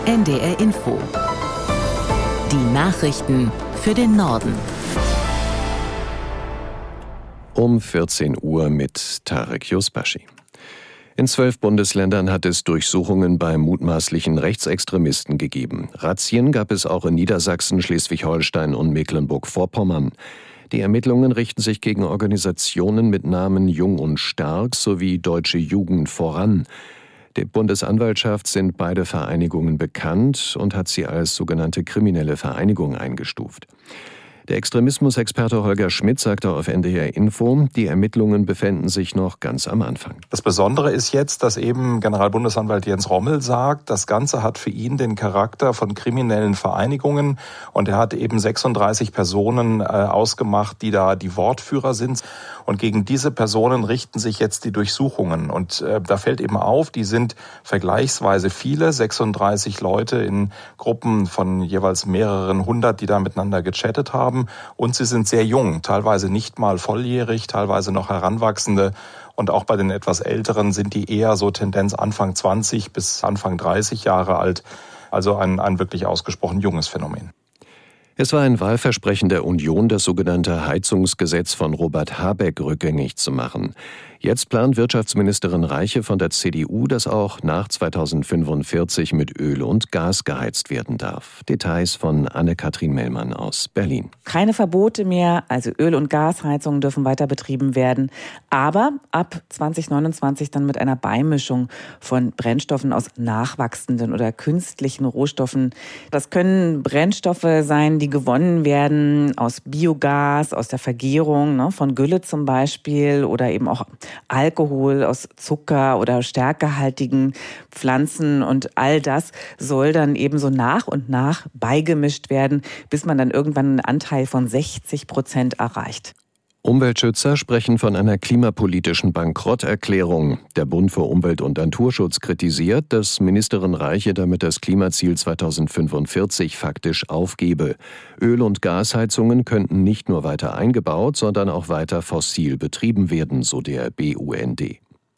NDR Info. Die Nachrichten für den Norden. Um 14 Uhr mit Tarek Yusbashi. In 12 Bundesländern hat es Durchsuchungen bei mutmaßlichen Rechtsextremisten gegeben. Razzien gab es auch in Niedersachsen, Schleswig-Holstein und Mecklenburg-Vorpommern. Die Ermittlungen richten sich gegen Organisationen mit Namen Jung und Stark sowie Deutsche Jugend voran. Der Bundesanwaltschaft sind beide Vereinigungen bekannt und hat sie als sogenannte kriminelle Vereinigung eingestuft. Der Extremismusexperte Holger Schmidt sagte auf NDR Info, die Ermittlungen befänden sich noch ganz am Anfang. Das Besondere ist jetzt, dass eben Generalbundesanwalt Jens Rommel sagt, das Ganze hat für ihn den Charakter von kriminellen Vereinigungen und er hat eben 36 Personen ausgemacht, die da die Wortführer sind. Und gegen diese Personen richten sich jetzt die Durchsuchungen. Und da fällt eben auf, die sind vergleichsweise viele, 36 Leute in Gruppen von jeweils mehreren hundert, die da miteinander gechattet haben. Und sie sind sehr jung, teilweise nicht mal volljährig, teilweise noch Heranwachsende. Und auch bei den etwas Älteren sind die eher so Tendenz Anfang 20 bis Anfang 30 Jahre alt. Also ein wirklich ausgesprochen junges Phänomen. Es war ein Wahlversprechen der Union, das sogenannte Heizungsgesetz von Robert Habeck rückgängig zu machen. Jetzt plant Wirtschaftsministerin Reiche von der CDU, dass auch nach 2045 mit Öl und Gas geheizt werden darf. Details von Anne-Kathrin Mellmann aus Berlin. Keine Verbote mehr, also Öl- und Gasheizungen dürfen weiter betrieben werden, aber ab 2029 dann mit einer Beimischung von Brennstoffen aus nachwachsenden oder künstlichen Rohstoffen. Das können Brennstoffe sein, die gewonnen werden aus Biogas, aus der Vergärung, von Gülle zum Beispiel, oder eben auch Alkohol aus Zucker- oder stärkehaltigen Pflanzen, und all das soll dann eben so nach und nach beigemischt werden, bis man dann irgendwann einen Anteil von 60% erreicht. Umweltschützer sprechen von einer klimapolitischen Bankrotterklärung. Der Bund für Umwelt und Naturschutz kritisiert, dass Ministerin Reiche damit das Klimaziel 2045 faktisch aufgebe. Öl- und Gasheizungen könnten nicht nur weiter eingebaut, sondern auch weiter fossil betrieben werden, so der BUND.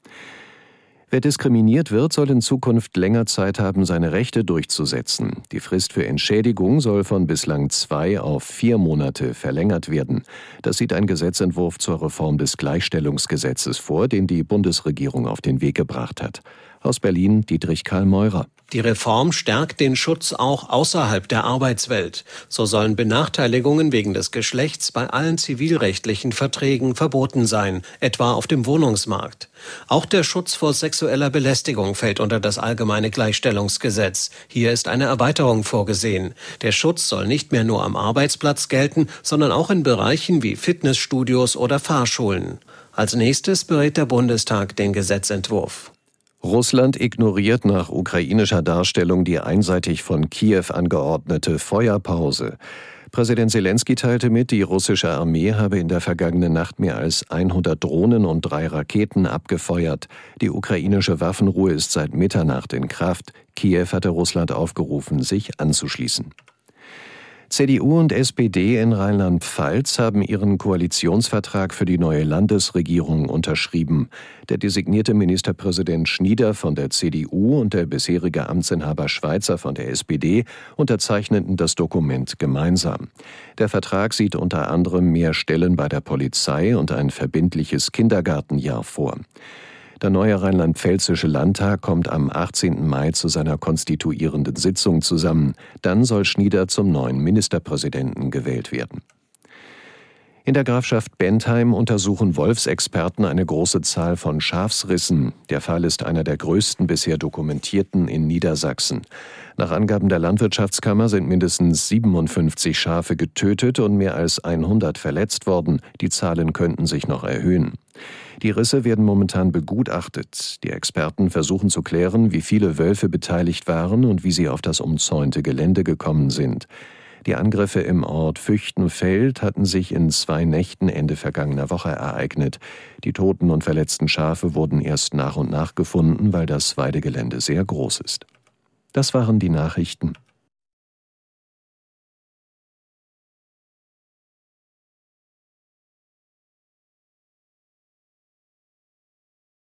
Wer diskriminiert wird, soll in Zukunft länger Zeit haben, seine Rechte durchzusetzen. Die Frist für Entschädigung soll von bislang 2 auf 4 Monate verlängert werden. Das sieht ein Gesetzentwurf zur Reform des Gleichstellungsgesetzes vor, den die Bundesregierung auf den Weg gebracht hat. Aus Berlin Dietrich Karl Meurer. Die Reform stärkt den Schutz auch außerhalb der Arbeitswelt. So sollen Benachteiligungen wegen des Geschlechts bei allen zivilrechtlichen Verträgen verboten sein, etwa auf dem Wohnungsmarkt. Auch der Schutz vor sexueller Belästigung fällt unter das allgemeine Gleichstellungsgesetz. Hier ist eine Erweiterung vorgesehen. Der Schutz soll nicht mehr nur am Arbeitsplatz gelten, sondern auch in Bereichen wie Fitnessstudios oder Fahrschulen. Als nächstes berät der Bundestag den Gesetzentwurf. Russland ignoriert nach ukrainischer Darstellung die einseitig von Kiew angeordnete Feuerpause. Präsident Selenskyj teilte mit, die russische Armee habe in der vergangenen Nacht mehr als 100 Drohnen und 3 Raketen abgefeuert. Die ukrainische Waffenruhe ist seit Mitternacht in Kraft. Kiew hatte Russland aufgerufen, sich anzuschließen. CDU und SPD in Rheinland-Pfalz haben ihren Koalitionsvertrag für die neue Landesregierung unterschrieben. Der designierte Ministerpräsident Schnieder von der CDU und der bisherige Amtsinhaber Schweizer von der SPD unterzeichneten das Dokument gemeinsam. Der Vertrag sieht unter anderem mehr Stellen bei der Polizei und ein verbindliches Kindergartenjahr vor. Der neue rheinland-pfälzische Landtag kommt am 18. Mai zu seiner konstituierenden Sitzung zusammen. Dann soll Schnieder zum neuen Ministerpräsidenten gewählt werden. In der Grafschaft Bentheim untersuchen Wolfsexperten eine große Zahl von Schafsrissen. Der Fall ist einer der größten bisher dokumentierten in Niedersachsen. Nach Angaben der Landwirtschaftskammer sind mindestens 57 Schafe getötet und mehr als 100 verletzt worden. Die Zahlen könnten sich noch erhöhen. Die Risse werden momentan begutachtet. Die Experten versuchen zu klären, wie viele Wölfe beteiligt waren und wie sie auf das umzäunte Gelände gekommen sind. Die Angriffe im Ort Füchtenfeld hatten sich in 2 Nächten Ende vergangener Woche ereignet. Die toten und verletzten Schafe wurden erst nach und nach gefunden, weil das Weidegelände sehr groß ist. Das waren die Nachrichten.